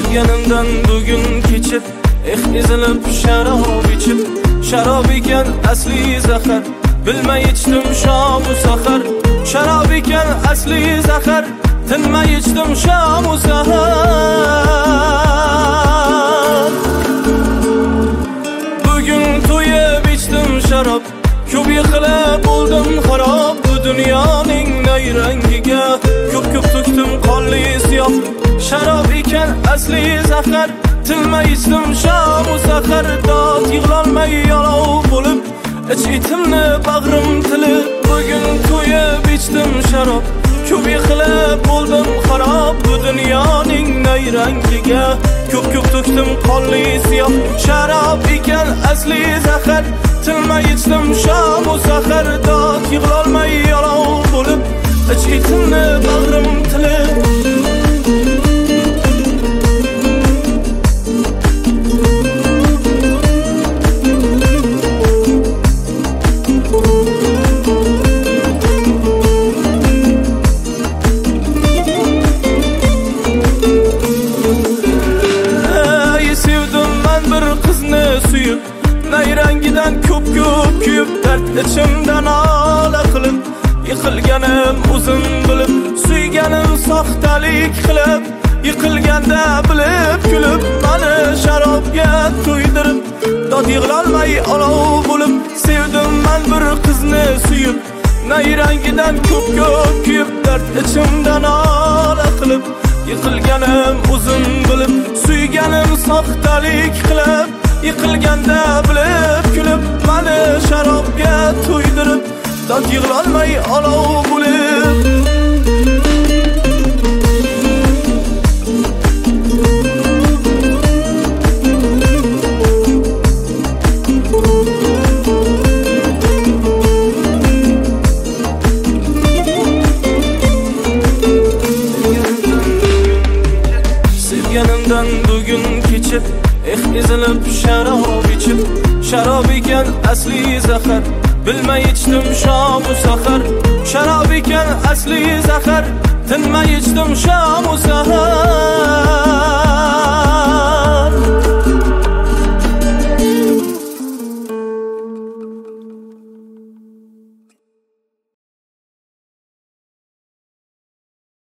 Sevganimdan bugun kechib ezilib sharob ichib, sharob ekan asli zahar, bilmay ichdim shom u sahar. Sharob ekan asli zahar, tinmay ichdim shom u sahar. Bugun to'yib ichdim sharob, ko'p yiqilib bo'ldim xarob. Bu dunyoning nayrangiga ko'p to'kdim qonli siyoh. Sharob ekan asli zahar, tinmay ichdim shom u sahar. Dod yig'lolmay yolov bo'lib, ich-itimni bag'rim tilib. Bugun to'yib ichdim sharob, ko'p yiqilib bo'ldim xarob. Bu dunyoning nayrangiga ko'p to'kdim qonli siyoh. Sharob ekan asli zahar, tinmay ichdim shom u sahar. Dod yig'lolmay yolov bo'lib, ich-itimni bag'rim tilib. Suyup, nayrangidan ko'p kuyib, dard ichimdan ola qilib, yiqilganim o'zim bilib, suyganim soxtalik qilib, yiqilganda bilib kulib, mani sharobga to'ydirib, dod yig'lolmay olov bo'lib. Sevdim men bir qizni suyib, nayrangidan ko'p kuyib, dard ichimdan ola qilib, yiqilganim o'zim bilib, suyganim soxtalik qilib, yiqilganda bilib kulib, mani sharobga to'ydirib, dod yig'lolmay olov bo'lib. Sevganimdan bugun kechib ezilib sharob ichib, sharob ekan asli zahar, bilmay ichdim shom u sahar. Sharob ekan asli zahar, tinmay ichdim shom u sahar.